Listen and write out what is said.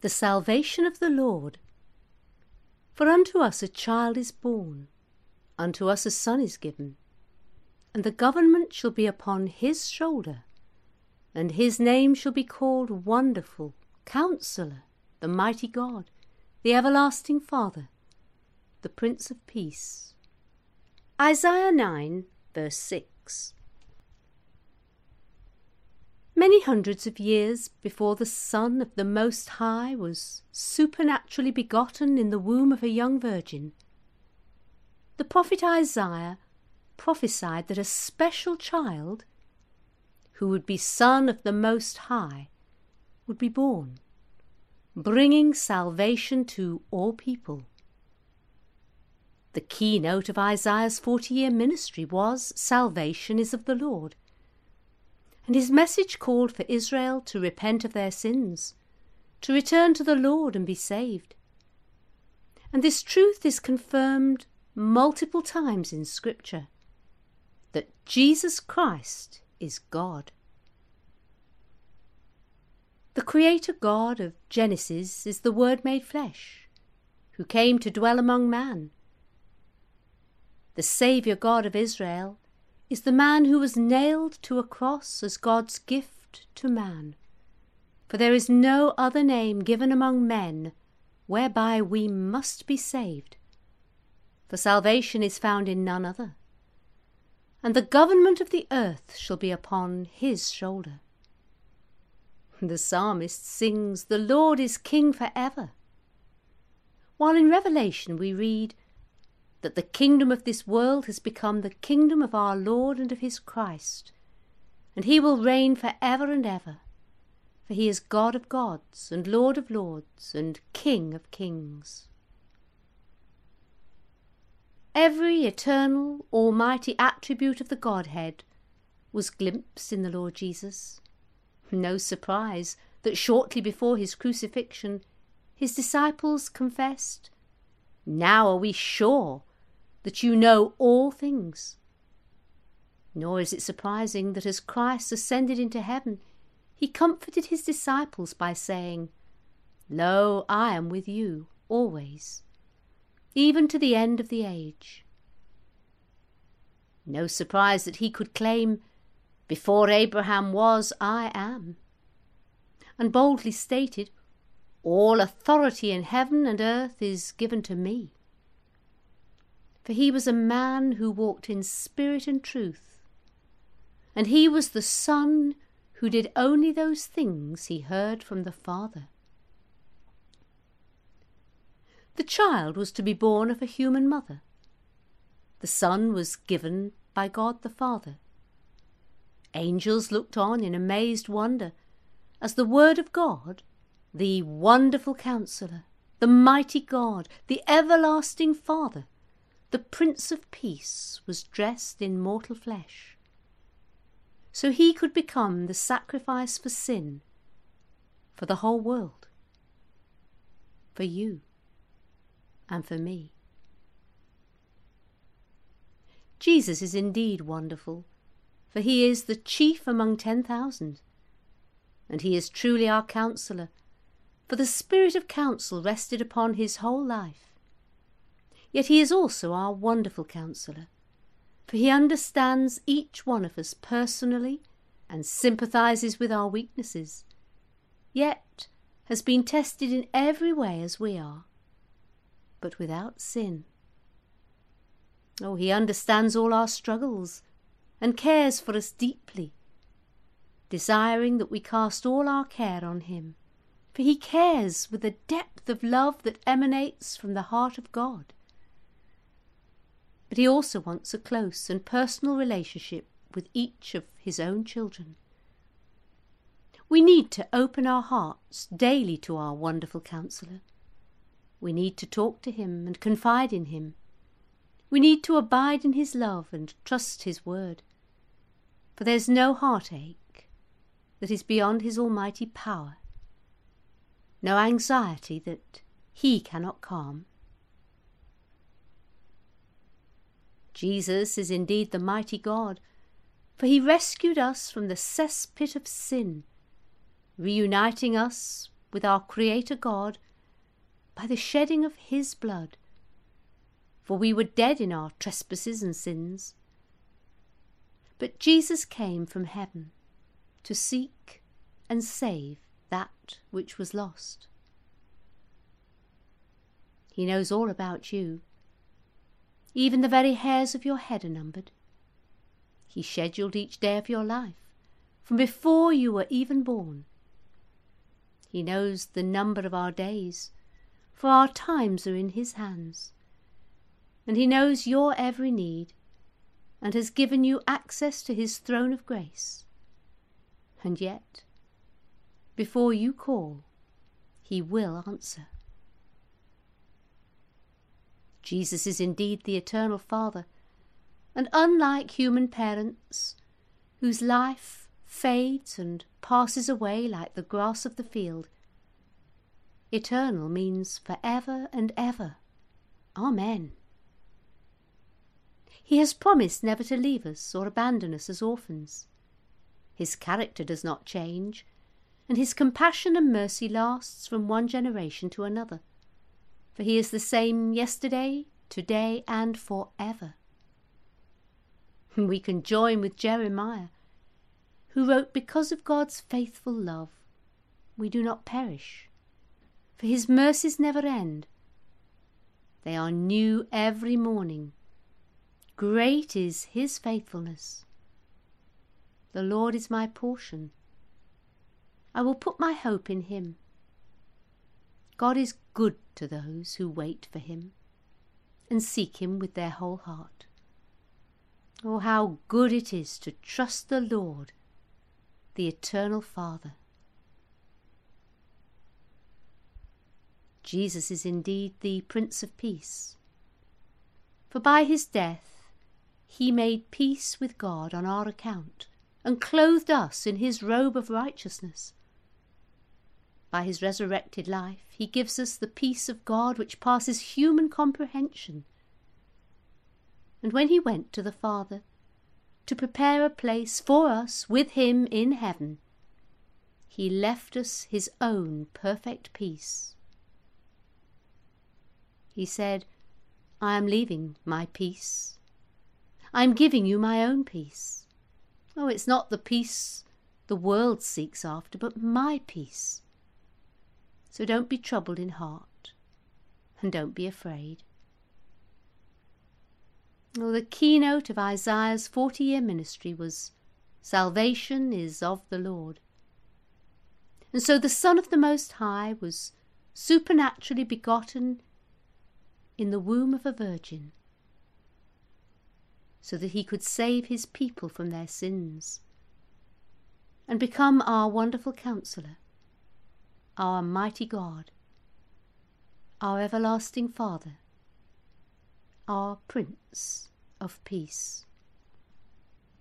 the salvation of the Lord. For unto us a child is born, unto us a son is given, and the government shall be upon his shoulder, and his name shall be called Wonderful, Counselor, the Mighty God, the Everlasting Father, the Prince of Peace. Isaiah 9, verse 6. Many hundreds of years before the Son of the Most High was supernaturally begotten in the womb of a young virgin, the prophet Isaiah prophesied that a special child, who would be Son of the Most High, would be born, bringing salvation to all people. The keynote of Isaiah's 40-year ministry was, "Salvation is of the Lord." And his message called for Israel to repent of their sins, to return to the Lord and be saved. And this truth is confirmed multiple times in Scripture, that Jesus Christ is God. The Creator God of Genesis is the Word made flesh, who came to dwell among man. The Saviour God of Israel is the man who was nailed to a cross as God's gift to man. For there is no other name given among men whereby we must be saved. For salvation is found in none other. And the government of the earth shall be upon his shoulder. The psalmist sings, "The Lord is King forever." While in Revelation we read that the kingdom of this world has become the kingdom of our Lord and of his Christ, and he will reign for ever and ever, for he is God of gods and Lord of lords and King of kings. Every eternal, almighty attribute of the Godhead was glimpsed in the Lord Jesus. No surprise that shortly before his crucifixion his disciples confessed, "Now are we sure that you know all things." Nor is it surprising that as Christ ascended into heaven, he comforted his disciples by saying, "Lo, I am with you always, even to the end of the age." No surprise that he could claim, "Before Abraham was, I am," and boldly stated, "All authority in heaven and earth is given to me." For he was a man who walked in spirit and truth, and he was the Son who did only those things he heard from the Father. The child was to be born of a human mother. The Son was given by God the Father. Angels looked on in amazed wonder as the Word of God, the Wonderful Counselor, the Mighty God, the Everlasting Father, the Prince of Peace, was dressed in mortal flesh, so he could become the sacrifice for sin, for the whole world, for you and for me. Jesus is indeed wonderful, for he is the chief among 10,000, and he is truly our Counselor, for the Spirit of counsel rested upon his whole life. Yet he is also our wonderful Counselor, for he understands each one of us personally and sympathizes with our weaknesses, yet has been tested in every way as we are, but without sin. Oh, he understands all our struggles and cares for us deeply, desiring that we cast all our care on him, for he cares with a depth of love that emanates from the heart of God. But he also wants a close and personal relationship with each of his own children. We need to open our hearts daily to our wonderful Counselor. We need to talk to him and confide in him. We need to abide in his love and trust his word, for there's no heartache that is beyond his almighty power, no anxiety that he cannot calm. Jesus is indeed the mighty God, for he rescued us from the cesspit of sin, reuniting us with our Creator God by the shedding of his blood. For we were dead in our trespasses and sins. But Jesus came from heaven to seek and save that which was lost. He knows all about you. Even the very hairs of your head are numbered. He scheduled each day of your life from before you were even born. He knows the number of our days, for our times are in his hands. And he knows your every need, and has given you access to his throne of grace. And yet, before you call, he will answer. Jesus is indeed the eternal Father, and unlike human parents, whose life fades and passes away like the grass of the field, eternal means forever and ever. Amen. He has promised never to leave us or abandon us as orphans. His character does not change, and his compassion and mercy lasts from one generation to another. For he is the same yesterday, today, and forever. We can join with Jeremiah, who wrote, "Because of God's faithful love, we do not perish, for his mercies never end. They are new every morning. Great is his faithfulness. The Lord is my portion. I will put my hope in him." God is good to those who wait for him and seek him with their whole heart. Oh, how good it is to trust the Lord, the eternal Father. Jesus is indeed the Prince of Peace, for by his death he made peace with God on our account and clothed us in his robe of righteousness. By his resurrected life, he gives us the peace of God which passes human comprehension. And when he went to the Father to prepare a place for us with him in heaven, he left us his own perfect peace. He said, "I am leaving my peace. I am giving you my own peace. Oh, it's not the peace the world seeks after, but my peace. So don't be troubled in heart, and don't be afraid." Well, the keynote of Isaiah's 40-year ministry was, "Salvation is of the Lord." And so the Son of the Most High was supernaturally begotten in the womb of a virgin, so that he could save his people from their sins and become our wonderful Counselor, our mighty God, our everlasting Father, our Prince of Peace.